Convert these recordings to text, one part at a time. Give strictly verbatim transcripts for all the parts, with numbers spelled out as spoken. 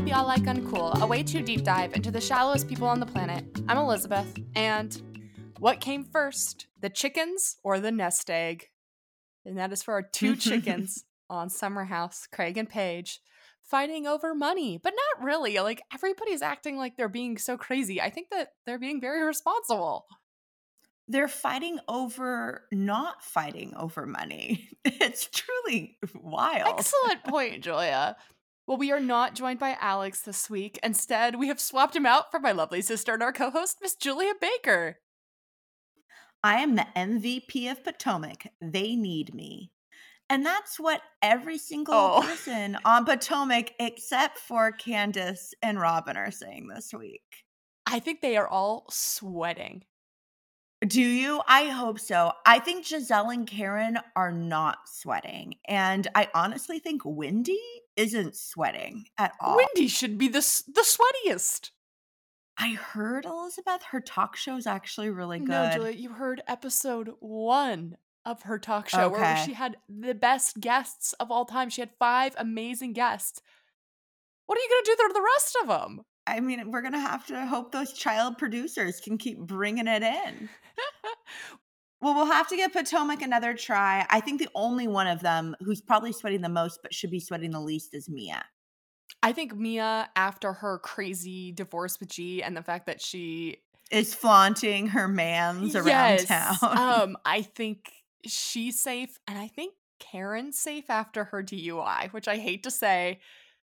Don't Be All Like Uncool, a way too deep dive into the shallowest people on the planet. I'm Elizabeth, and what came first, the chickens or the nest egg? And that is for our two chickens on Summer House, Craig and Paige, fighting over money. But not really. Like, everybody's acting like they're being so crazy. I think that they're being very responsible. They're fighting over not fighting over money. It's truly wild. Excellent point, Julia. Well, we are not joined by Alex this week. Instead, we have swapped him out for my lovely sister and our co-host, Miss Julia Baker. I am the M V P of Potomac. They need me. And that's what every single Oh. person on Potomac, except for Candace and Robin, are saying this week. I think they are all sweating. Do you? I hope so. I think Giselle and Karen are not sweating. And I honestly think Wendy isn't sweating at all. Wendy should be the, s- the sweatiest. I heard, Elizabeth, her talk show is actually really good. No, Julia, you heard episode one of her talk show where Okay. she had the best guests of all time. She had five amazing guests. What are you going to do to the rest of them? I mean, we're going to have to hope those child producers can keep bringing it in. Well, we'll have to give Potomac another try. I think the only one of them who's probably sweating the most but should be sweating the least is Mia. I think Mia, after her crazy divorce with G and the fact that she is flaunting her mans around yes, town. um, I think she's safe, and I think Karen's safe after her D U I, which I hate to say,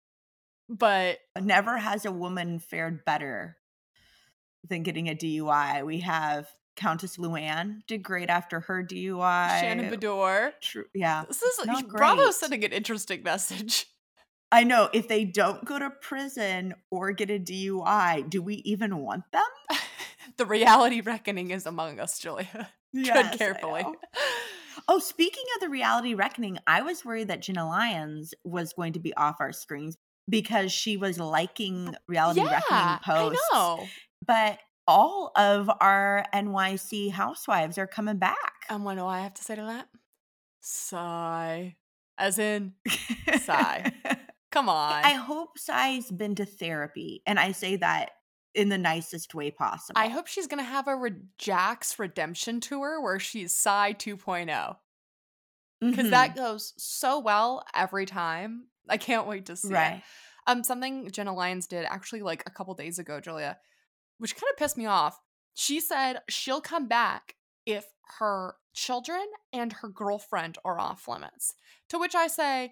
but never has a woman fared better than getting a D U I. We have Countess Luann did great after her D U I. Shannon Bedore. True, yeah. This is not Bravo's great. sending an interesting message. I know. If they don't go to prison or get a D U I, do we even want them? The reality reckoning is among us, Julia. Yes, Tread carefully. Oh, speaking of the reality reckoning, I was worried that Jenna Lyons was going to be off our screens because she was liking reality yeah, reckoning posts. I know. But all of our N Y C housewives are coming back. And what do I have to say to that? Sigh. As in, sigh. Come on. I hope Sai's been to therapy, and I say that in the nicest way possible. I hope she's going to have a Re- Jax redemption tour where she's Sai two point oh. Because Mhm. that goes so well every time. I can't wait to see Right. it. Um, something Jenna Lyons did actually like a couple days ago, Julia, which kind of pissed me off. She said she'll come back if her children and her girlfriend are off limits. To which I say,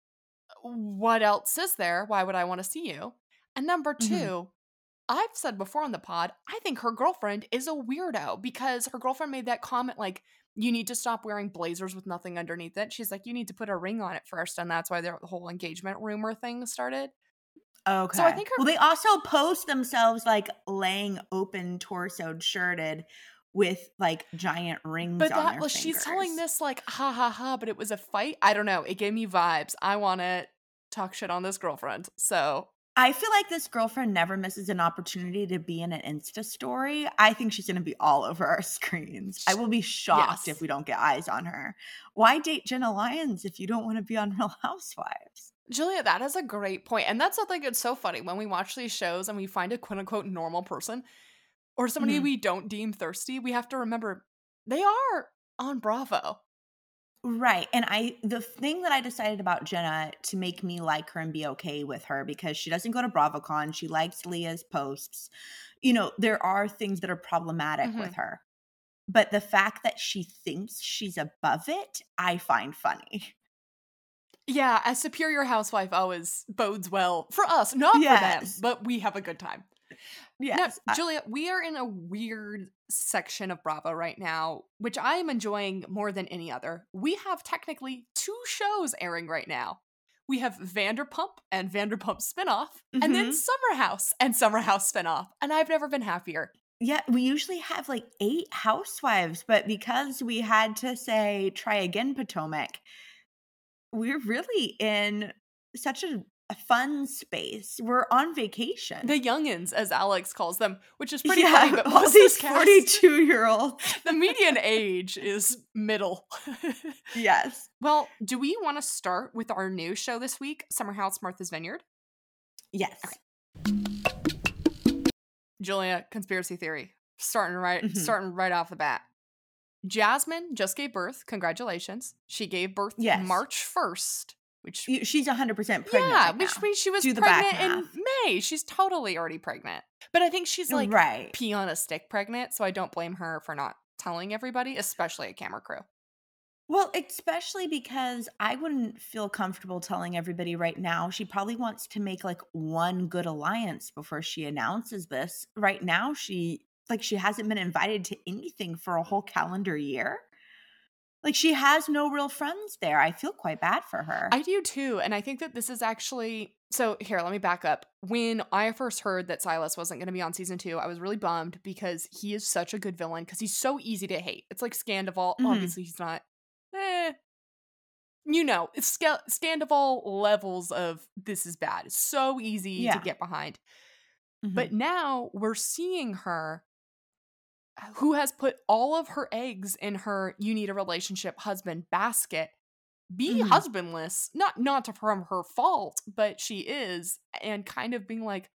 what else is there? Why would I want to see you? And number two, Mhm. I've said before on the pod, I think her girlfriend is a weirdo because her girlfriend made that comment like, you need to stop wearing blazers with nothing underneath it. She's like, you need to put a ring on it first. And that's why the whole engagement rumor thing started. Okay. So I think her- well, they also post themselves like laying open torsoed shirted with like giant rings But on that, their well, fingers. she's telling this like, ha ha ha, but it was a fight. I don't know. It gave me vibes. I want to talk shit on this girlfriend. So I feel like this girlfriend never misses an opportunity to be in an Insta story. I think she's going to be all over our screens. I will be shocked Yes. if we don't get eyes on her. Why date Jenna Lyons if you don't want to be on Real Housewives? Julia, that is a great point. And that's something that's so funny when we watch these shows and we find a quote unquote normal person or somebody Mhm. we don't deem thirsty. We have to remember they are on Bravo. Right. And I the thing that I decided about Jenna to make me like her and be okay with her, because she doesn't go to BravoCon, she likes Leah's posts. You know, there are things that are problematic Mhm. with her. But the fact that she thinks she's above it, I find funny. Yeah, a superior housewife always bodes well for us, not Yes. for them, but we have a good time. Yes. Now, I- Julia, we are in a weird section of Bravo right now, which I am enjoying more than any other. We have technically two shows airing right now. We have Vanderpump and Vanderpump spinoff, and then Mhm. Summer House and Summer House spinoff. And I've never been happier. Yeah, we usually have like eight housewives, but because we had to say try again Potomac, we're really in such a, a fun space. We're on vacation. The youngins, as Alex calls them, which is pretty yeah, funny, but all most of these this cast, forty-two-year-olds. the median age is middle. Yes. Well, do we want to start with our new show this week, Summer House Martha's Vineyard? Yes. Okay. Julia, conspiracy theory. Starting right Mhm. starting right off the bat. Jasmine just gave birth. Congratulations. She gave birth Yes. March first, which You- She's one hundred percent pregnant yeah, right which now. means she was Do the back pregnant in math. May. She's totally already pregnant. But I think she's like Right. pea on a stick pregnant, so I don't blame her for not telling everybody, especially a camera crew. Well, especially because I wouldn't feel comfortable telling everybody right now. She probably wants to make like one good alliance before she announces this. Right now, she like she hasn't been invited to anything for a whole calendar year. Like she has no real friends there. I feel quite bad for her. I do too, and I think that this is actually so here, let me back up. When I first heard that Silas wasn't going to be on season two, I was really bummed because he is such a good villain because he's so easy to hate. It's like Scandival. Mhm. Obviously, he's not. Eh, you know, it's Sca- Scandival levels of this is bad. It's so easy Yeah. to get behind. Mhm. But now we're seeing her who has put all of her eggs in her you need a relationship husband basket be Mhm. husbandless, not not from her fault, but she is, and kind of being like,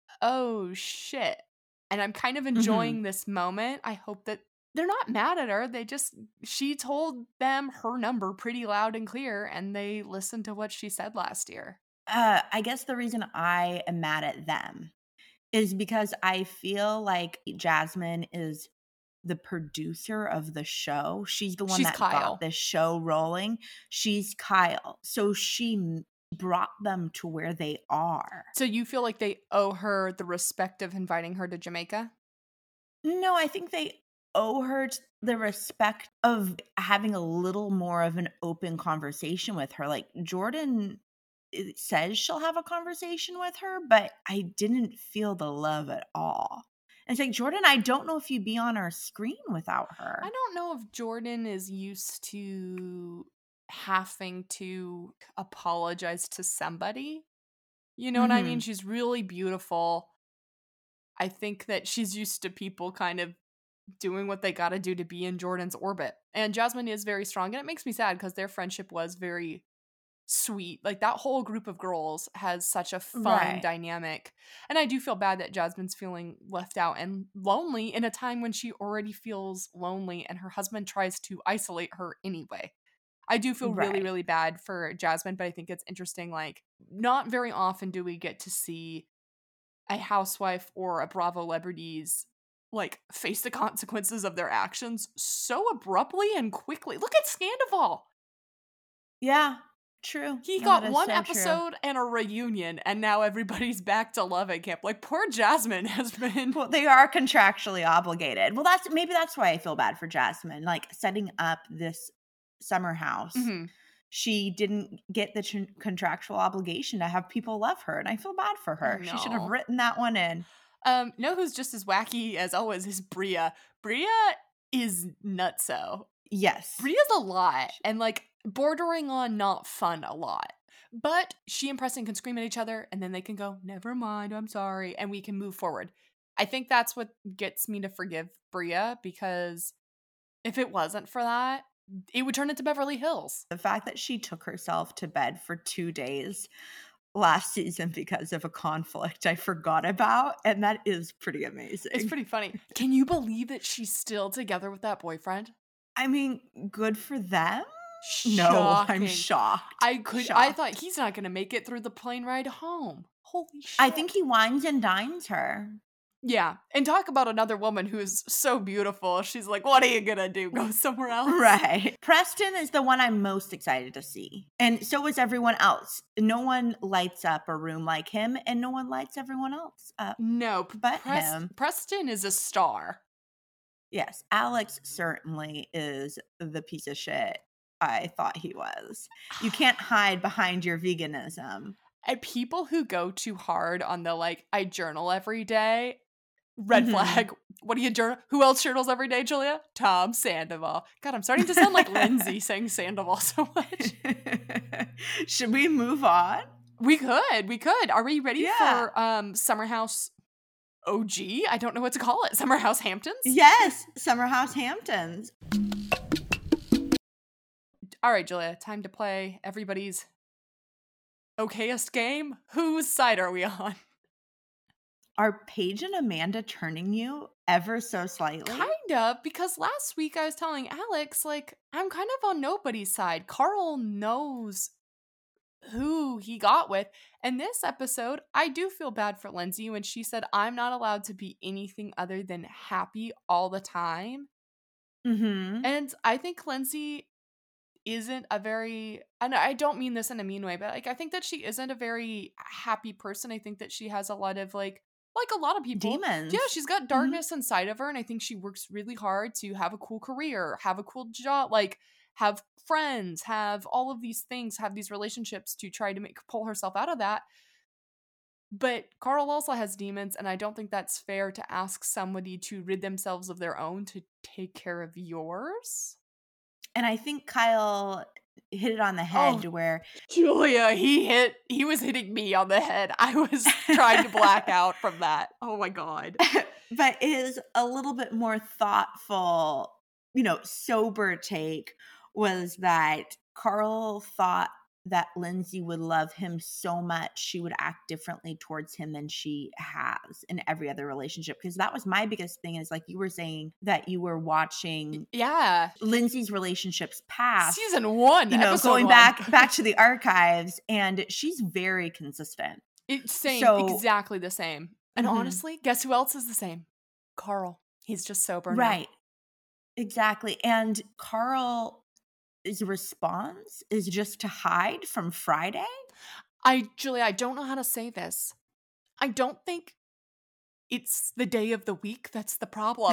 oh shit. And I'm kind of enjoying Mhm. this moment. I hope that they're not mad at her. They just she told them her number pretty loud and clear, and they listened to what she said last year. Uh, I guess the reason I am mad at them is because I feel like Jasmine is the producer of the show. She's the one She's that Kyle. got this show rolling. She's Kyle. So she m- brought them to where they are. So you feel like they owe her the respect of inviting her to Jamaica? No, I think they owe her t- the respect of having a little more of an open conversation with her. Like Jordan it says she'll have a conversation with her, but I didn't feel the love at all. And it's like, Jordan, I don't know if you'd be on our screen without her. I don't know if Jordan is used to having to apologize to somebody. You know what I mean? Mhm. She's really beautiful. I think that she's used to people kind of doing what they got to do to be in Jordan's orbit. And Jasmine is very strong, and it makes me sad because their friendship was very sweet. Like that whole group of girls has such a fun Right. dynamic. And I do feel bad that Jasmine's feeling left out and lonely in a time when she already feels lonely and her husband tries to isolate her anyway. I do feel really, Right. really bad for Jasmine, but I think it's interesting. Like, not very often do we get to see a housewife or a Bravo celebrities like face the consequences of their actions so abruptly and quickly. Look at Scandival. Yeah. True. He No, got that is one so true. episode and a reunion, and now everybody's back to love at camp. Like, poor Jasmine has been. Well, they are contractually obligated. Well, that's maybe that's why I feel bad for Jasmine. Like setting up this summer house, Mhm. she didn't get the tr- contractual obligation to have people love her, and I feel bad for her. She should have know. written that one in. Um, know who's just as wacky as always is Bria. Bria is nutso. Yes. Bria's a lot, and like bordering on not fun a lot. But she and Preston can scream at each other, and then they can go, never mind, I'm sorry, and we can move forward. I think that's what gets me to forgive Bria, because if it wasn't for that, it would turn into Beverly Hills. The fact that she took herself to bed for two days last season because of a conflict I forgot about, and that is pretty amazing. It's pretty funny. Can you believe that she's still together with that boyfriend? I mean, good for them. No, I'm Shocking. shocked. I could. I Shocked. thought he's not going to make it through the plane ride home. Holy shit! I think he wines and dines her. Yeah, and talk about another woman who is so beautiful. She's like, "What are you gonna do? Go somewhere else?" Right. Preston is the one I'm most excited to see. And so is everyone else. No one lights up a room like him, and no one lights everyone else up. No, But Prest- him. Preston is a star. Yes, Alex certainly is the piece of shit I thought he was. You can't hide behind your veganism. And people who go too hard on the like, I journal every day. Red Mhm. flag. What do you journal? Who else journals every day, Julia? Tom Sandoval. God, I'm starting to sound like Lindsay saying Sandoval so much. Should we move on? We could. We could. Are we ready Yeah. for um Summer House O G? I don't know what to call it. Summer House Hamptons? Yes, Summer House Hamptons. All right, Julia. Time to play everybody's okayest game? Whose side are we on? Are Paige and Amanda turning you ever so slightly? Kind of, because last week I was telling Alex, like, I'm kind of on nobody's side. Carl knows who he got with. And this episode, I do feel bad for Lindsay when she said, I'm not allowed to be anything other than happy all the time. Mm-hmm. And I think Lindsay isn't a very, and I don't mean this in a mean way, but like I think that she isn't a very happy person. I think that she has a lot of like like a lot of people. Demons. Yeah, she's got darkness mm-hmm. inside of her, and I think she works really hard to have a cool career, have a cool job, like have friends, have all of these things, have these relationships to try to make pull herself out of that. But Carl also has demons, and I don't think that's fair to ask somebody to rid themselves of their own to take care of yours. And I think Kyle hit it on the head Oh, where Julia, he hit, he was hitting me on the head. I was trying to black out from that. Oh my God. But is a little bit more thoughtful, you know, sober take was that Carl thought that Lindsay would love him so much she would act differently towards him than she has in every other relationship. Because that was my biggest thing is like you were saying that you were watching yeah Lindsay's relationships past season one, you know, going one. back back to the archives, and she's very consistent. It's same So, exactly the same. And mm-hmm. honestly, guess who else is the same? Carl. He's just sober now. Right. Exactly. And Carl his response is just to hide from Friday? I, Julia, I don't know how to say this. I don't think it's the day of the week that's the problem.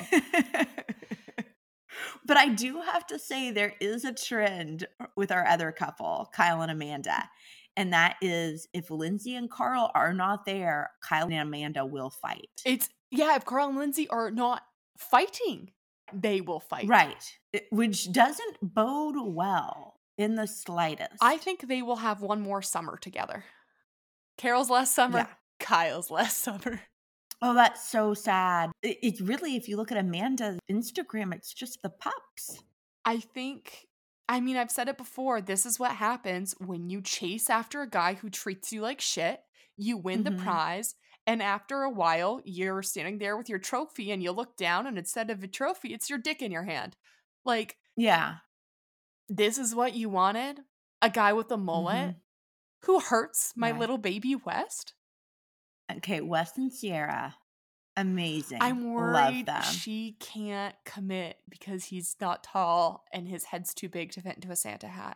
But I do have to say there is a trend with our other couple, Kyle and Amanda. And that is if Lindsay and Carl are not there, Kyle and Amanda will fight. It's, yeah, if Carl and Lindsay are not fighting, they will fight. Right. Which doesn't bode well in the slightest. I think they will have one more summer together. Carol's last summer, yeah. Kyle's last summer. Oh, that's so sad. It's really, if you look at Amanda's Instagram, it's just the pups. I think, I mean, I've said it before. This is what happens when you chase after a guy who treats you like shit. You win mm-hmm. the prize. And after a while, you're standing there with your trophy and you look down and instead of a trophy, it's your dick in your hand. Like, yeah, this is what you wanted? A guy with a mullet mm-hmm. who hurts my right. little baby West? Okay, West and Sierra. Amazing. I'm worried she can't commit because he's not tall and his head's too big to fit into a Santa hat.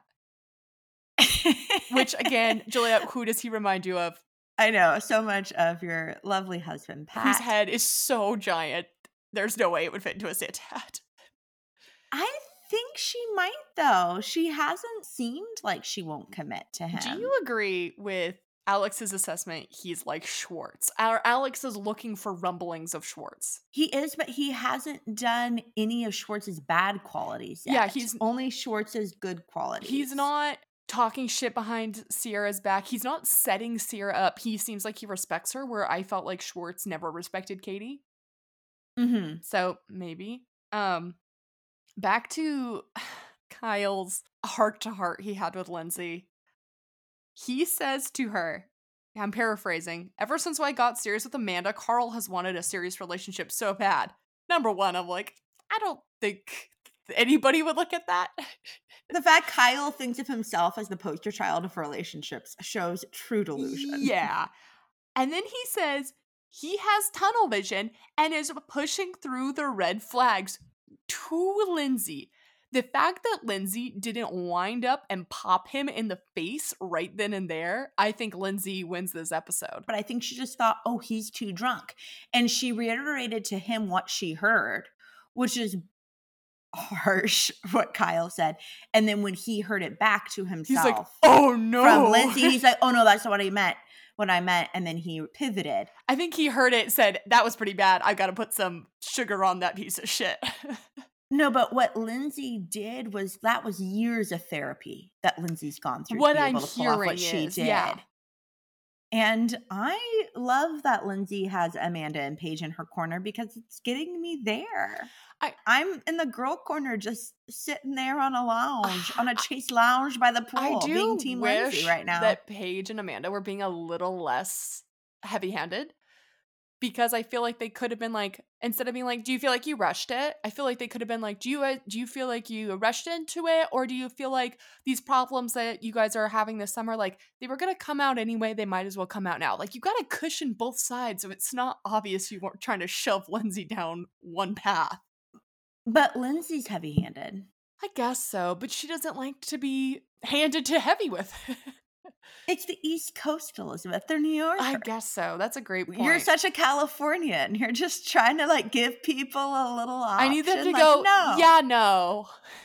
Which, again, Julia, who does he remind you of? I know, so much of your lovely husband, Pat. Whose head is so giant, there's no way it would fit into a Santa hat. I think she might, though. She hasn't seemed like she won't commit to him. Do you agree with Alex's assessment? He's like Schwartz. Our Alex is looking for rumblings of Schwartz. He is, but he hasn't done any of Schwartz's bad qualities yet. Yeah, he's only Schwartz's good qualities. He's not talking shit behind Sierra's back. He's not setting Sierra up. He seems like he respects her, where I felt like Schwartz never respected Katie. Mm-hmm. So maybe. Um, back to Kyle's heart-to-heart he had with Lindsay. He says to her, I'm paraphrasing, ever since I got serious with Amanda, Carl has wanted a serious relationship so bad. Number one, I'm like, I don't think anybody would look at that. The fact Kyle thinks of himself as the poster child of relationships shows true delusion. Yeah. And then he says he has tunnel vision and is pushing through the red flags to Lindsay. The fact that Lindsay didn't wind up and pop him in the face right then and there, I think Lindsay wins this episode. But I think she just thought, oh, he's too drunk. And she reiterated to him what she heard, which is harsh, what Kyle said. And then when he heard it back to himself, he's like, oh no. From Lindsay, he's like, oh no, that's not what I meant. What I meant. And then he pivoted. I think he heard it, said, that was pretty bad. I've got to put some sugar on that piece of shit. No, but what Lindsay did was that was years of therapy that Lindsay's gone through. What to be I'm able to pull hearing off what is, she did. Yeah. And I love that Lindsay has Amanda and Paige in her corner because it's getting me there. I, I'm in the girl corner just sitting there on a lounge, on a Chase lounge by the I pool, do being Team wish Lindsay right now. that Paige and Amanda were being a little less heavy-handed, because I feel like they could have been like, instead of being like, do you feel like you rushed it? I feel like they could have been like, do you uh, do you feel like you rushed into it? Or do you feel like these problems that you guys are having this summer, like they were going to come out anyway, they might as well come out now. Like you got to cushion both sides so it's not obvious you weren't trying to shove Lindsay down one path. But Lindsay's heavy-handed. I guess so, but she doesn't like to be handed to heavy with. It's the East Coast, Elizabeth. They're New Yorkers. I guess so. That's a great point. You're such a Californian. You're just trying to like give people a little option. I need them to like, go, no. yeah, no.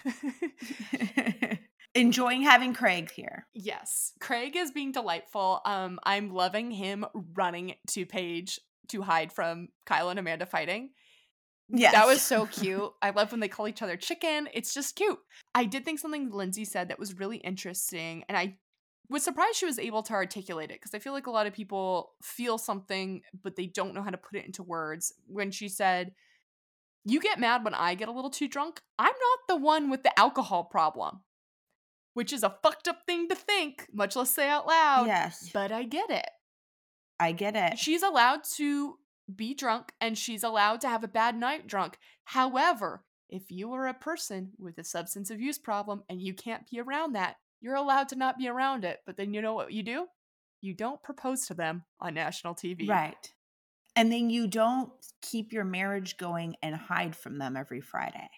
Enjoying having Craig here. Yes. Craig is being delightful. Um, I'm loving him running to Paige to hide from Kyle and Amanda fighting. Yes. That was so cute. I love when they call each other chicken. It's just cute. I did think something Lindsay said that was really interesting, and I was surprised she was able to articulate it, because I feel like a lot of people feel something, but they don't know how to put it into words. When she said, you get mad when I get a little too drunk. I'm not the one with the alcohol problem, which is a fucked up thing to think, much less say out loud. Yes. But I get it. I get it. She's allowed to be drunk, and she's allowed to have a bad night drunk. However, if you are a person with a substance abuse problem and you can't be around that, you're allowed to not be around it. But then you know what you do? You don't propose to them on national T V. Right. And then you don't keep your marriage going and hide from them every Friday.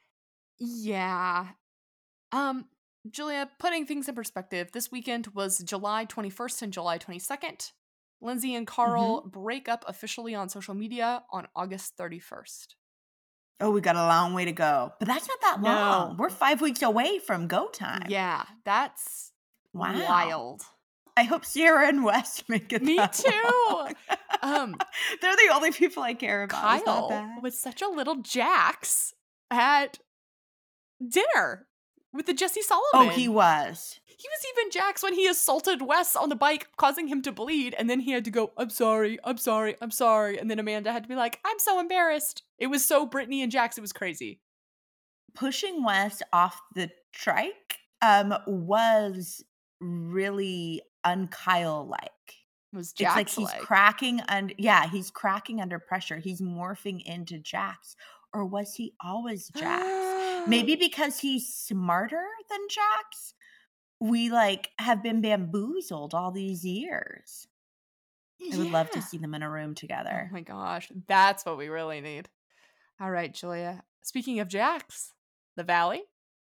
Yeah. Um, Julia, putting things in perspective, this weekend was July twenty-first and July twenty-second. Lindsay and Carl mm-hmm. break up officially on social media on August thirty-first. Oh, we got a long way to go. But that's not that no. long. We're five weeks away from go time. Yeah, that's wow. wild. I hope Sierra and Wes make it. Me that too. um, They're the only people I care about. Kyle was such a little Jax at dinner with the Jesse Sullivan. Oh, he was. He was even Jax when he assaulted Wes on the bike, causing him to bleed, and then he had to go, I'm sorry, I'm sorry, I'm sorry, and then Amanda had to be like, I'm so embarrassed. It was so Brittany and Jax, it was crazy. Pushing Wes off the trike um, was really un-Kyle-like. It was Jax-like. It's like he's cracking under, yeah, he's cracking under pressure. He's morphing into Jax. Or was he always Jax? Maybe because he's smarter than Jax, we like have been bamboozled all these years. Yeah. I would love to see them in a room together. Oh my gosh, that's what we really need. All right, Julia. Speaking of Jax, the Valley.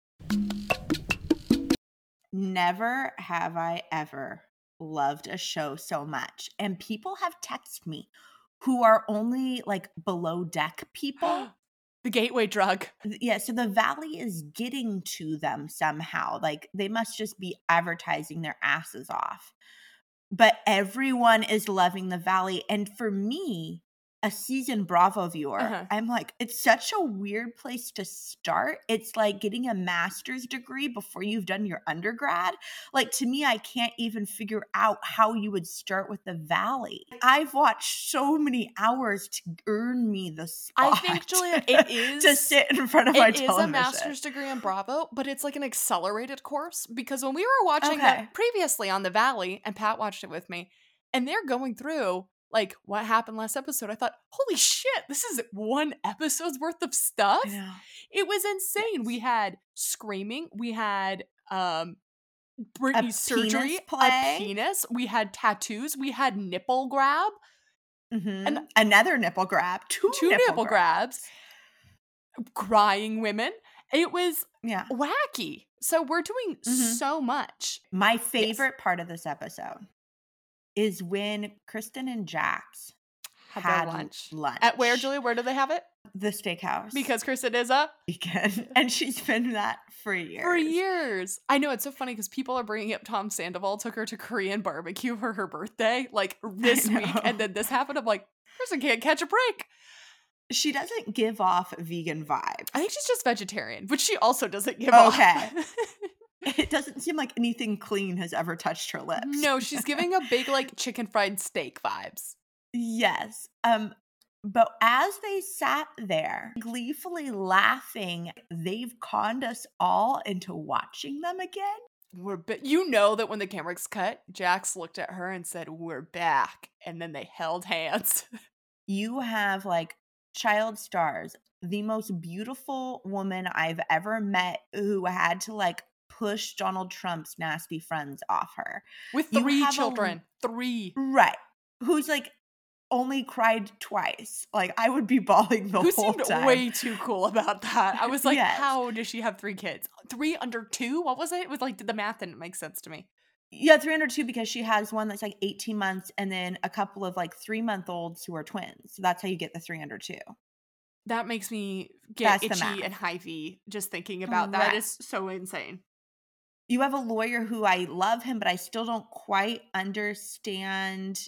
Never have I ever loved a show so much. And people have texted me who are only like below deck people. The gateway drug. Yeah, so the Valley is getting to them somehow. Like they must just be advertising their asses off. But everyone is loving the Valley. And for me, a season Bravo viewer, uh-huh. I'm like, it's such a weird place to start. It's like getting a master's degree before you've done your undergrad. Like to me, I can't even figure out how you would start with the Valley. I've watched so many hours to earn me the spot. I think, Julia, it is to sit in front of my television. It is a master's degree in Bravo, but it's like an accelerated course, because when we were watching okay. it previously on the Valley, and Pat watched it with me, and they're going through like what happened last episode, I thought, holy shit, this is one episode's worth of stuff. It was insane. Yes. We had screaming. We had um Brittany's surgery, a penis. We had tattoos. We had nipple grab. Mm-hmm. And another nipple grab. Two, two nipple, nipple grabs. grabs. Crying women. It was yeah. wacky. So we're doing mm-hmm. so much. My favorite yes. part of this episode is when Kristen and Jax had, had lunch. lunch. At where, Julia? Where do they have it? The steakhouse. Because Kristen is a vegan. And she's been that for years. For years. I know, it's so funny because people are bringing up Tom Sandoval took her to Korean barbecue for her birthday, like this week. And then this happened. I'm like, Kristen can't catch a break. She doesn't give off vegan vibes. I think she's just vegetarian, which she also doesn't give okay. off. it doesn't seem like anything clean has ever touched her lips. No, she's giving a big, like, chicken fried steak vibes. Yes. Um, but as they sat there, gleefully laughing, they've conned us all into watching them again. We're ba- you know that when the camera's cut, Jax looked at her and said, "We're back," and then they held hands. You have like child stars, the most beautiful woman I've ever met, who had to like push Donald Trump's nasty friends off her. With You three have a- children. Three. Right. Who's like only cried twice. Like I would be bawling the Who whole seemed time. way too cool about that. I was like, Yes. how does she have three kids? Three under two? What was it? It was like, the math didn't make sense to me. Yeah, three hundred two because she has one that's like eighteen months and then a couple of like three month olds who are twins. So that's how you get the three hundred two. That makes me get That's the math. itchy and hivey just thinking about that. Right. It is so insane. You have a lawyer who I love him, but I still don't quite understand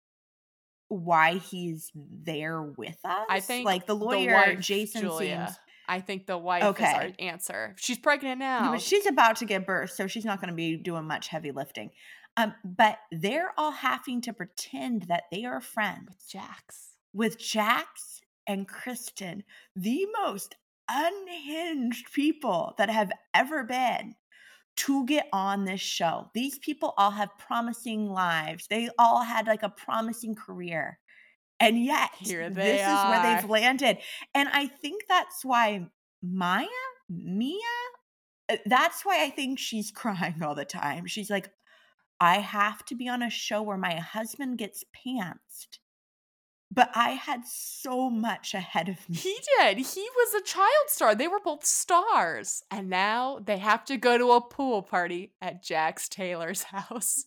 why he's there with us. I think like the lawyer, wife, Jason Julia. seems. I think the wife Okay. is our answer. She's pregnant Yeah, now. but she's about to give birth, so she's not going to be doing much heavy lifting. Um, but they're all having to pretend that they are friends With Jax. with Jax and Kristen, the most unhinged people that have ever been, to get on this show. These people all have promising lives. They all had like a promising career. And yet, Here they this is where are. they've landed. And I think that's why Maya, Mia, uh, that's why I think she's crying all the time. She's like, I have to be on a show where my husband gets pantsed. But I had so much ahead of me. He did. He was a child star. They were both stars. And now they have to go to a pool party at Jax Taylor's house.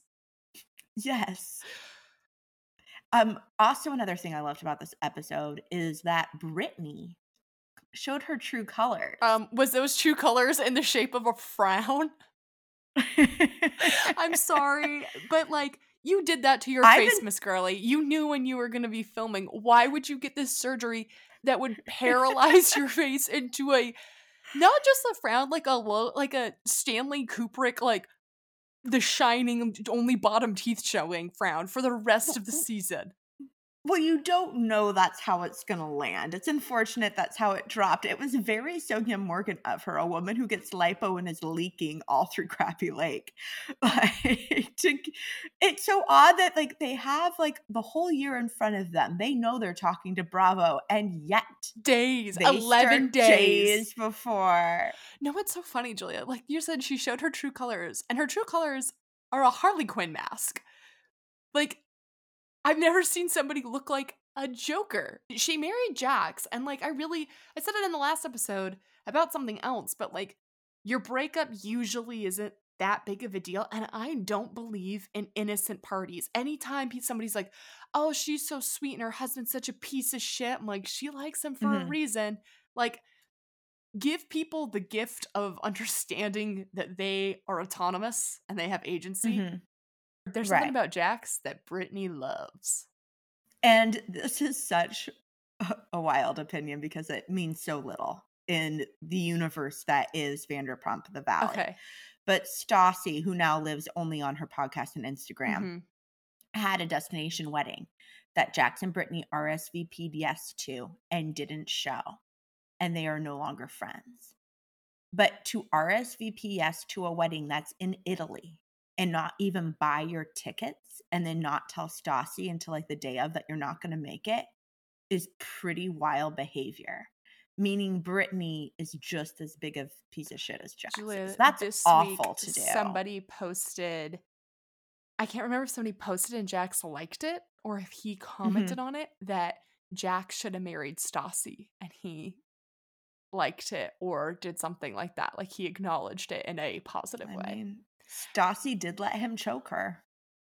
Yes. Um, also another thing I loved about this episode is that Brittany showed her true colors. Um, was those true colors in the shape of a frown? I'm sorry, but like, you did that to your I've face, been- Miss Girly. You knew when you were going to be filming. Why would you get this surgery that would paralyze your face into a, not just a frown, like a low, like a Stanley Kubrick, like The Shining, only bottom teeth showing frown for the rest of the season? Well, you don't know that's how it's going to land. It's unfortunate that's how it dropped. It was very Sonia Morgan of her, a woman who gets lipo and is leaking all through Crappy Lake. Like, to, it's so odd that like they have like the whole year in front of them. They know they're talking to Bravo, and yet Days, they eleven start days. days before. No, it's so funny, Julia. Like you said, she showed her true colors, and her true colors are a Harley Quinn mask. Like, I've never seen somebody look like a Joker. She married Jax, and like, I really, I said it in the last episode about something else, but like, your breakup usually isn't that big of a deal, and I don't believe in innocent parties. Anytime somebody's like, oh, she's so sweet and her husband's such a piece of shit, I'm like, she likes him for a Mhm. reason. Like, give people the gift of understanding that they are autonomous and they have agency. Mhm. There's Right. something about Jax that Brittany loves. And this is such a, a wild opinion because it means so little in the universe that is Vanderpump the Valley. Okay. But Stassi, who now lives only on her podcast and Instagram, Mhm. had a destination wedding that Jax and Brittany R S V P'd yes to and didn't show. And they are no longer friends. But to R S V P yes to a wedding that's in Italy and not even buy your tickets and then not tell Stassi until like the day of that you're not going to make it is pretty wild behavior. Meaning Brittany is just as big of a piece of shit as Jax Julia, is. That's this awful week, to do. somebody posted, I can't remember if somebody posted and Jax liked it or if he commented on it, that Jax should have married Stassi, and he liked it or did something like that. Like, he acknowledged it in a positive I way. mean, Stassi did let him choke her.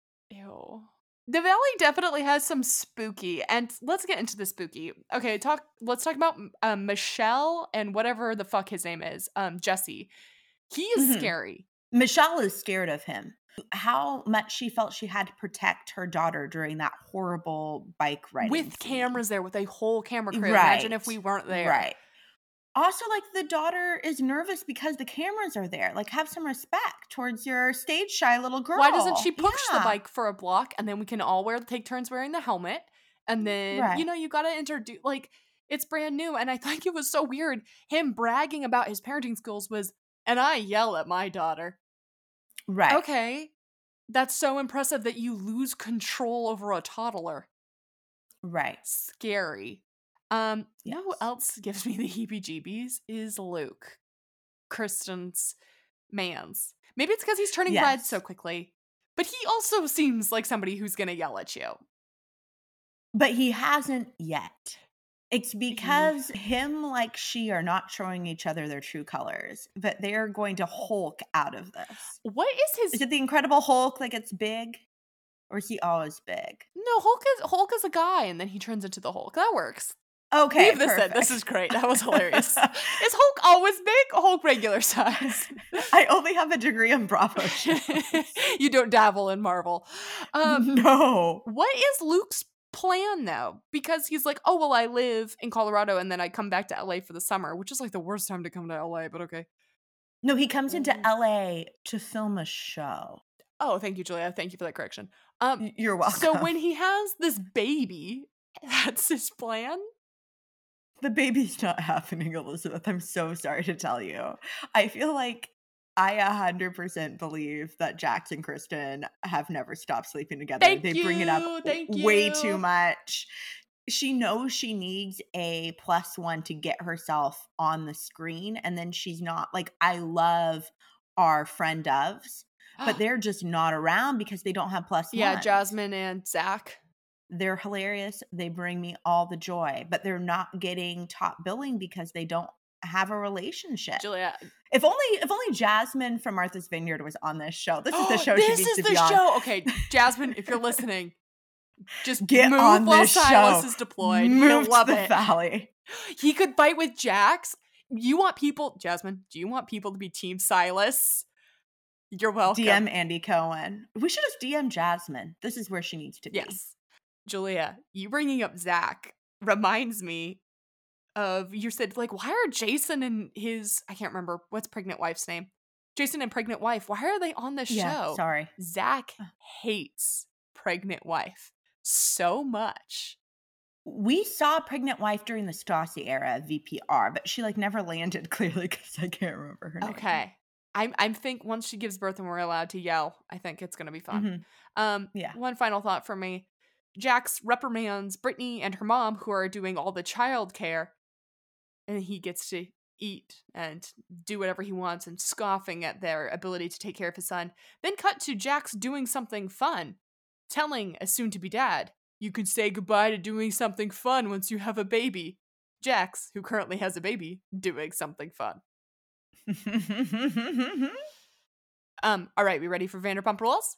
Ew. The Valley definitely has some spooky, and let's get into the spooky. Okay, talk. Let's talk about um, Michelle and whatever the fuck his name is. Um, Jesse. He is Mhm. scary. Michelle is scared of him. How much she felt she had to protect her daughter during that horrible bike riding With scene. cameras there, with a whole camera crew. Imagine if Right. we weren't there. Right. Also, like, the daughter is nervous because the cameras are there. Like, have some respect towards your stage shy little Why doesn't she girl. push the Yeah. bike for a block and then we can all wear take turns wearing the helmet? And then, you Right. know, you got to introduce, like, it's brand new. And I think it was so weird. Him bragging about his parenting skills was, and I yell at my daughter. Right. Okay. That's so impressive that you lose control over a toddler. Right. Scary. Um, you know who Yes. else gives me the heebie-jeebies is Luke, Kristen's man's. Maybe it's because he's turning red Yes. so quickly, but he also seems like somebody who's gonna yell at you. But he hasn't yet. It's He- because him, like she, are not showing each other their true colors, but they're going to Hulk out of this. What is his? Is it the Incredible Hulk that gets big? Or is he always big? No, Hulk is Hulk is a guy, and then he turns into the Hulk. That works. Okay, Leave this in. This is great. That was hilarious. Is Hulk always big? Hulk regular size. I only have a degree in Bravo shows. You don't dabble in Marvel. Um, no. What is Luke's plan though? Because he's like, oh well, I live in Colorado and then I come back to L A for the summer, which is like the worst time to come to L A, but okay. No, he comes into Mm. L A to film a show. Oh, thank you, Julia. Thank you for that correction. Um, Y- You're welcome. so when he has this baby, that's his plan. The baby's not happening, Elizabeth. I'm so sorry to tell you. I feel like I one hundred percent believe that Jax and Kristen have never stopped sleeping together. Thank they bring it up you, thank way you. too much. She knows she needs a plus one to get herself on the screen, and then she's not. Like, I love our friend ofs, but they're just not around because they don't have plus Yeah, ones. Jasmine and Zach. They're hilarious. They bring me all the joy, but they're not getting top billing because they don't have a relationship. Julia. If only if only Jasmine from Martha's Vineyard was on this show. This is the show this she needs is to the be on. show. Okay, Jasmine, if you're listening, just Get move on while this Silas show. is deployed. Move He'll love to the it. valley. He could fight with Jax. You want people, Jasmine, do you want people to be Team Silas? You're welcome. D M Andy Cohen. We should just D M Jasmine. This is where she needs to be. Yes. Julia, you bringing up Zach reminds me of, you said, like, why are Jason and his, I can't remember, what's pregnant wife's name? Jason and pregnant wife, why are they on this Yeah, show? sorry. Zach hates pregnant wife so much. We saw Pregnant Wife during the Stassi era of V P R, but she like never landed clearly because I can't remember her name. Okay. I I think once she gives birth and we're allowed to yell, I think it's going to be fun. Mhm. Um, Yeah. One final thought for me. Jax reprimands Brittany and her mom, who are doing all the child care, and he gets to eat and do whatever he wants and scoffing at their ability to take care of his son. Then cut to Jax doing something fun, telling a soon-to-be dad, you can say goodbye to doing something fun once you have a baby. Jax, who currently has a baby, doing something fun. Um, all right, we ready for Vanderpump Rules?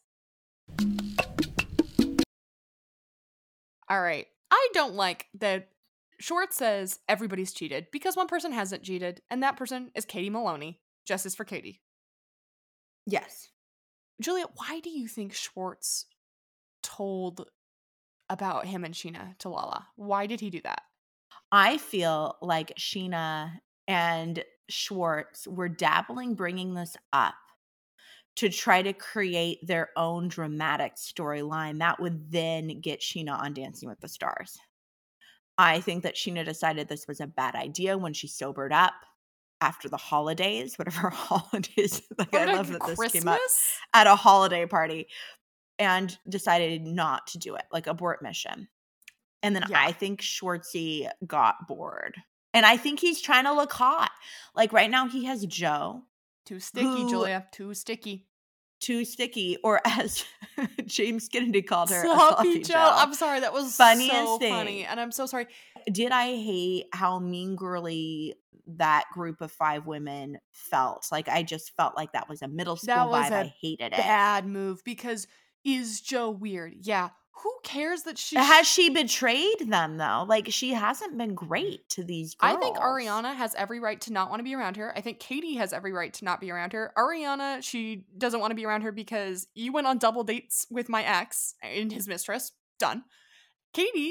All right. I don't like that Schwartz says everybody's cheated because one person hasn't cheated, and that person is Katie Maloney. Justice for Katie. Yes. Julia, why do you think Schwartz told about him and Sheena to Lala? Why did he do that? I feel like Sheena and Schwartz were dabbling bringing this up to try to create their own dramatic storyline that would then get Sheena on Dancing with the Stars. I think that Sheena decided this was a bad idea when she sobered up after the holidays, whatever holidays. Like, I love that this came up Christmas? at a holiday party, and decided not to do it, like abort mission. And then Yeah. I think Schwartzy got bored. And I think he's trying to look hot. Like right now he has Joe. Too sticky, Who- Julia. Too sticky. Too sticky, or as James Kennedy called her, a Sloppy sloppy Joe. Joe. I'm sorry. That was Funniest so thing. funny. And I'm so sorry. Did I hate how mean girly that group of five women felt? Like I just felt like that was a middle school That was vibe. a I hated it. Bad move, because is Joe weird? Yeah. Who cares that she Has she betrayed them though? Like she hasn't been great to these girls. I think Ariana has every right to not want to be around her. I think Katie has every right to not be around her. Ariana, she doesn't want to be around her because you went on double dates with my ex and his mistress. Done. Katie,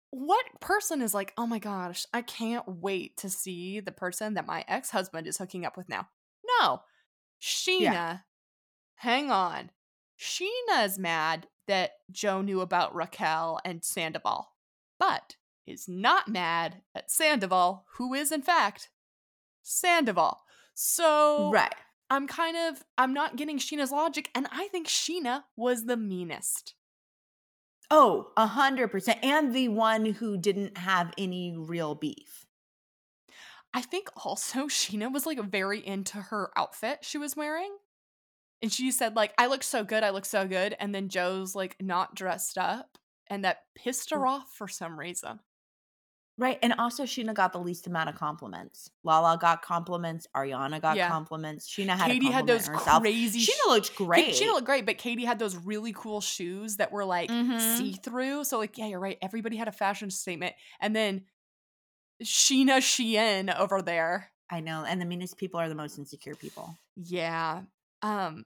what person is like, oh my gosh, I can't wait to see the person that my ex-husband is hooking up with now? No. Yeah. Sheena, hang on. Sheena is mad that Joe knew about Raquel and Sandoval, but is not mad at Sandoval, who is in fact Sandoval. So Right. I'm kind of, I'm not getting Sheena's logic, and I think Sheena was the meanest. Oh, a hundred percent. And the one who didn't have any real beef. I think also Sheena was like very into her outfit she was wearing. And she said, like, I look so good, I look so good. And then Joe's like not dressed up. And that pissed her off for some reason. Right. And also Sheena got the least amount of compliments. Lala got compliments. Ariana got Yeah. compliments. Sheena had Katie a had compliment those herself. crazy sh- Sheena looked great. Sheena looked great, but Katie had those really cool shoes that were like Mhm. see-through. So like, yeah, you're right. Everybody had a fashion statement. And then Sheena Sheehan over there. I know. And the meanest people are the most insecure people. Yeah. Um,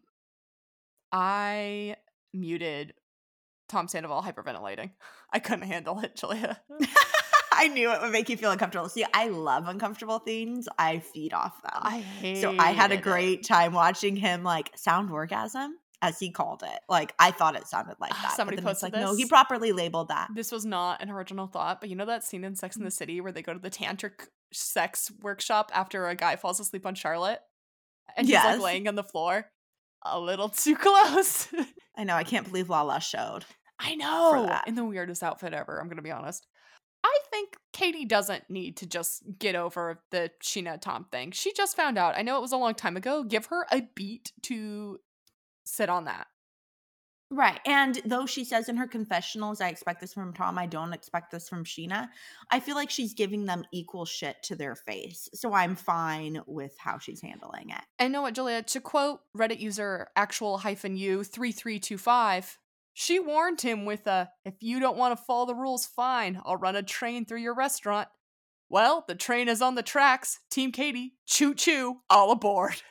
I muted Tom Sandoval hyperventilating. I couldn't handle it, Julia. I knew it would make you feel uncomfortable. See, I love uncomfortable things. I feed off them. I hate So I had a it. great time watching him like sound orgasm, as he called it. Like I thought it sounded like that. Somebody but then it's posted like, no, he this. properly labeled that. This was not an original thought, but you know that scene in Sex and the City where they go to the tantric sex workshop after a guy falls asleep on Charlotte? And he's Yes. like laying on the floor? A little too close. I know. I can't believe Lala showed. I For know. that. In the weirdest outfit ever, I'm going to be honest. I think Katie doesn't need to just get over the Sheena Tom thing. She just found out. I know it was a long time ago. Give her a beat to sit on that. Right. And though she says in her confessionals, I expect this from Tom, I don't expect this from Sheena, I feel like she's giving them equal shit to their face. So I'm fine with how she's handling it. And know what, Julia? To quote Reddit user actual hyphen u three three two five, she warned him with a, if you don't want to follow the rules, fine, I'll run a train through your restaurant. Well, the train is on the tracks. Team Katie, choo choo, all aboard.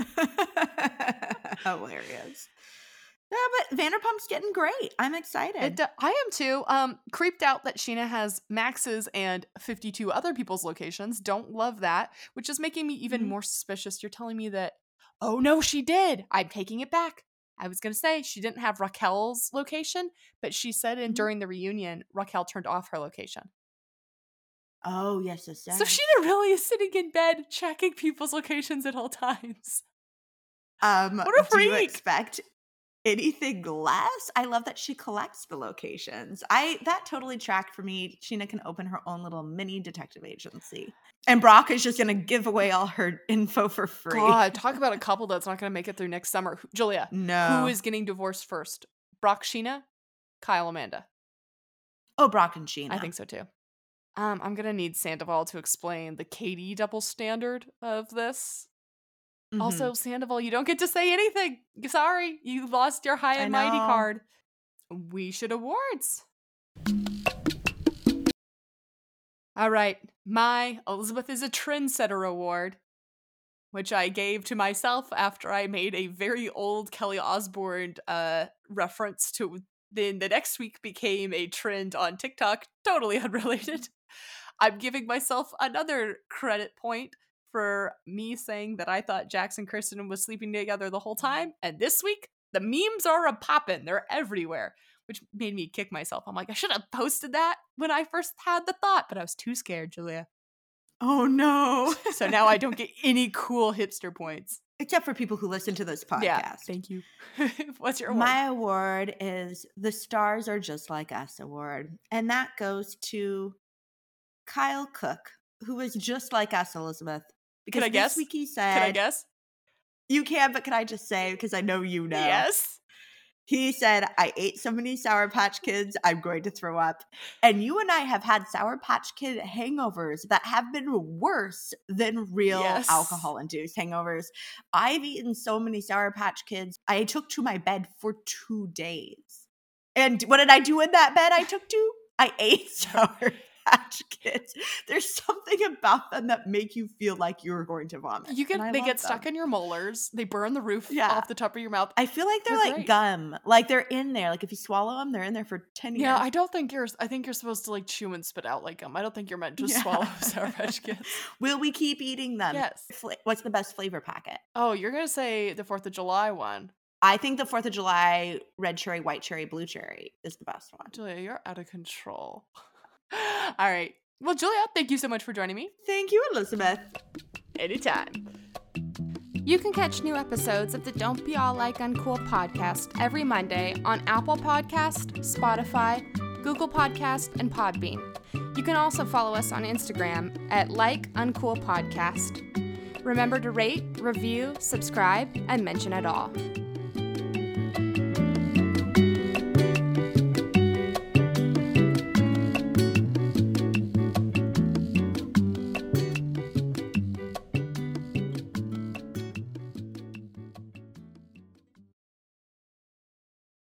Hilarious. Yeah, but Vanderpump's getting great. I'm excited. It, uh, I am too. Um, creeped out that Sheena has Max's and fifty-two other people's locations. Don't love that, which is making me even Mhm. more suspicious. You're telling me that, oh no, she did. I'm taking it back. I was going to say she didn't have Raquel's location, but she said in Mhm. during the reunion, Raquel turned off her location. Oh, yes, yes, yes. So Sheena really is sitting in bed checking people's locations at all times. Um, What a do you freak. expect anything less? I love that she collects the locations. I that totally tracked for me. Sheena can open her own little mini detective agency. And Brock is just going to give away all her info for free. God, talk about a couple that's not going to make it through next summer. Who- Julia, No. who is getting divorced first? Brock Sheena? Kyle Amanda? Oh, Brock and Sheena. I think so too. Um, I'm going to need Sandoval to explain the Katie double standard of this. Mhm. Also, Sandoval, you don't get to say anything. Sorry, you lost your high I and mighty know. card. We should awards. All right, my Elizabeth is a Trendsetter award, which I gave to myself after I made a very old Kelly Osbourne uh, reference to then the next week became a trend on TikTok, totally unrelated. I'm giving myself another credit point for me saying that I thought Jax and Kristen was sleeping together the whole time, and this week, the memes are a poppin'. They're everywhere, which made me kick myself. I'm like, I should have posted that when I first had the thought, but I was too scared, Julia. Oh, no. So now I don't get any cool hipster points. Except for people who listen to this podcast. Yeah, thank you. What's your award? My award is the Stars Are Just Like Us award. And that goes to Kyle Cook, who is just like us, Elizabeth. Because Can I this guess? week he said, Can I guess? You can, but can I just say, because I know you know. Yes. He said, I ate so many Sour Patch Kids, I'm going to throw up. And you and I have had Sour Patch Kid hangovers that have been worse than real Yes. alcohol-induced hangovers. I've eaten so many Sour Patch Kids, I took to my bed for two days. And what did I do in that bed I took to? I ate Sour Patch Kids. There's something about them that make you feel like you're going to vomit. You get And I they love get them. stuck in your molars. They burn the roof Yeah. off the top of your mouth. I feel like they're, They're like great. gum. Like they're in there. Like if you swallow them, they're in there for ten Yeah, years. I don't think you're. I think you're supposed to like chew and spit out like gum. I don't think you're meant to Yeah. swallow Sour Patch Kids. Will we keep eating them? Yes. Fla- What's the best flavor packet? Oh, you're gonna say the Fourth of July one, I think the fourth of July red cherry, white cherry, blue cherry is the best one. Julia. You're out of control. All right. Well, Julia, thank you so much for joining me. Thank you, Elizabeth. Anytime. You can catch new episodes of the Don't Be All Like Uncool podcast every Monday on Apple Podcast, Spotify, Google Podcast, and Podbean. You can also follow us on Instagram at Like Uncool Podcast. Remember to rate, review, subscribe, and mention it all.